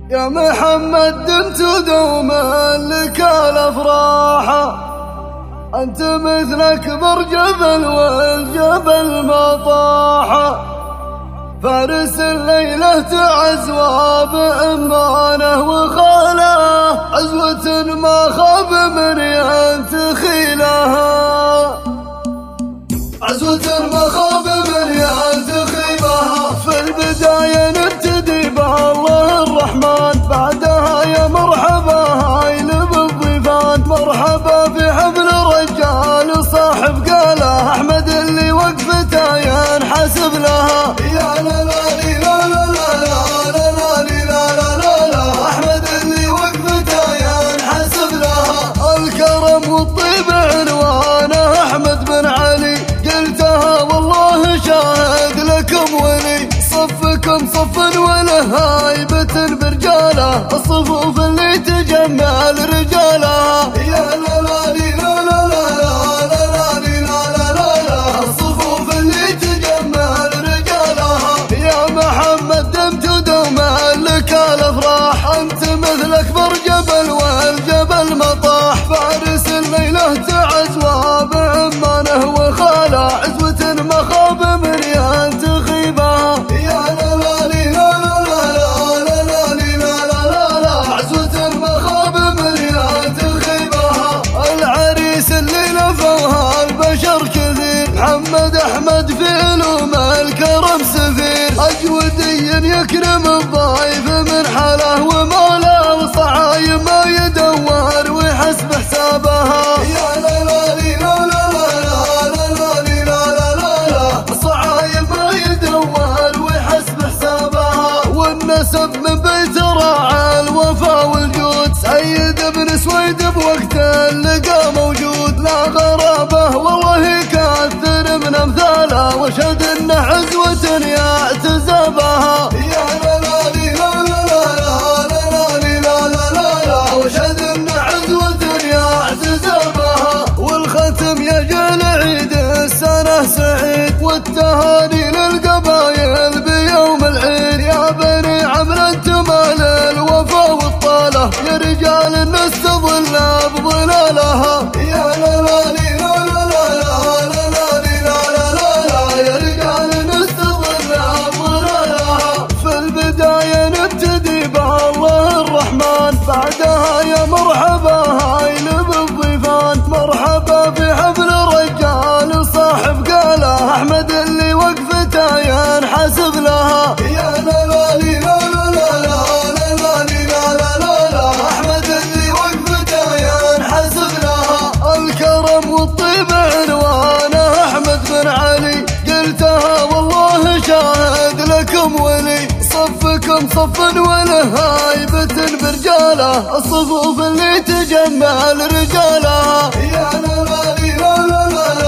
يا محمد دمت دوما لك الافراح، انت مثلك برجبل والجبل ما طاح، فارس الليلة تعز وبأمانه وخاله، عزوة ما خاب من ينتخيلها، عزوة ما خاب من ينتخيلها. في البداية نبتدي بالله الرحمن، بعدها يا مرحبا هاي بالضيفان، مرحبا في حفل الرجال صاحب قاله، احمد اللي وقفته ينحسب لها. يا لا لا لا لا لا لا لا لا لا، احمد اللي وقفته ينحسب لها. الكرم والطيب عنوانه احمد بن علي، قلتها والله شاهد لكم ولي، صفكم صف وله هايبة برجاله، الصفوف اللي تجمل رجالها. يا لا لا لا لا لا لا لا لا لا، الصفوف اللي تجمل رجالها. يا محمد دمت دوما لك الافراح، انت مثلك برجبل والجبل مطاح، فارس الليلة تعز وبأمانه وخاله، عزوة ما خاب من ينتخيبها. يا لا لا لا لا لا لا لا لا، عزوة ما خاب من ينتخيبها. العريس اللي لفوها البشر كثير، محمد احمد في علوم الكرم سفير، اجودي يكرم الضيف من حاله وماله، وصعايم ما يدور ويحسب حسابها. يا لا لا لا لا لا لا لا، صعايم ما يدور ويحسب حسابها. والنسب من بيت راعى الوفا والجود، سيد ابن سويد بوقت اللقى موجود، لا غرابه والله كثر من امثاله، واشهد انه عزوة يعتزبها. يا لا لا لا لا لا، واشهد انه عزوة يعتزبها. والختم يجعل عيد السنة سعيد، والتهاني للقبايل بيوم العيد، يا بني عمرو انتم للوفا والطاله، يا رجال نستظل بظلالها. يا لا لا لا لا لا، يا رجال نستظل بظلالها. في البداية نبتدي بالله الرحمن، بعدها يا مرحبا هاي بالضيفان، مرحبا في حفل الرجال صاحب قاله، احمد اللي وقفته ينحسب لها. يا لا لا لا لا لا، احمد اللي وقفته ينحسب لها. الكرم والطيب عنوانه احمد بن علي، قلتها والله شاهد لكم ولي، صفكم صف وله هايبة برجاله، الصفوف اللي تجمل رجالها. يا لا لا لا لا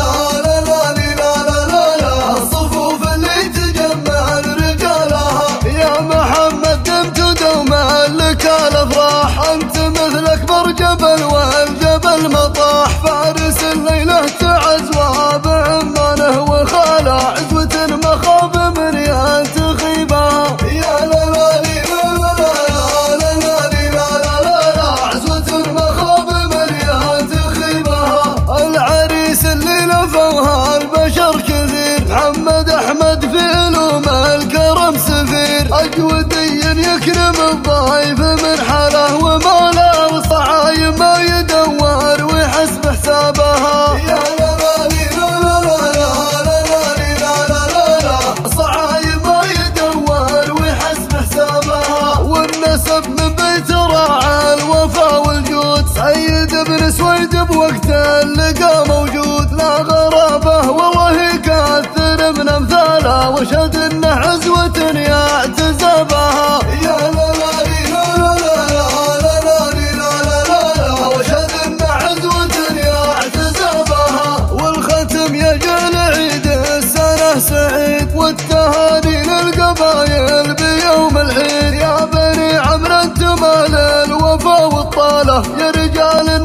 لا، الصفوف اللي تجمل رجالها. يا محمد دمت دوما لك الافراح، انت مثلك برجبل والجبل مطاح، فارس الليلة تعز وبأمانه وخاله، عزوة ما خاب من ينتخيبها. يا لا لا لا، عزوة ما خاب من ينتخيبها. العريس اللي لفوها البشر كثير، محمد احمد في علوم الكرم سفير، اجودي يكرم الضيف من حاله وماله، وصعايم ما يدور ويحسب حسابها. يا لا لا لا، صعايم ما يدور ويحسب حسابها. والنسب من بيت راعى الوفا والجود، سيد ابن سويد بوقت اللقى موجود، لا غرابه والله كثر من امثاله، واشهد انه عزوة يعتزبها. يا لا لا لا لا، واشهد انه عزوة يعتزبها. والختم يجعل عيد السنة سعيد، والتهاني للقبايل بيوم العيد، يا بني عمرو انتم للوفا والطاله، يا رجال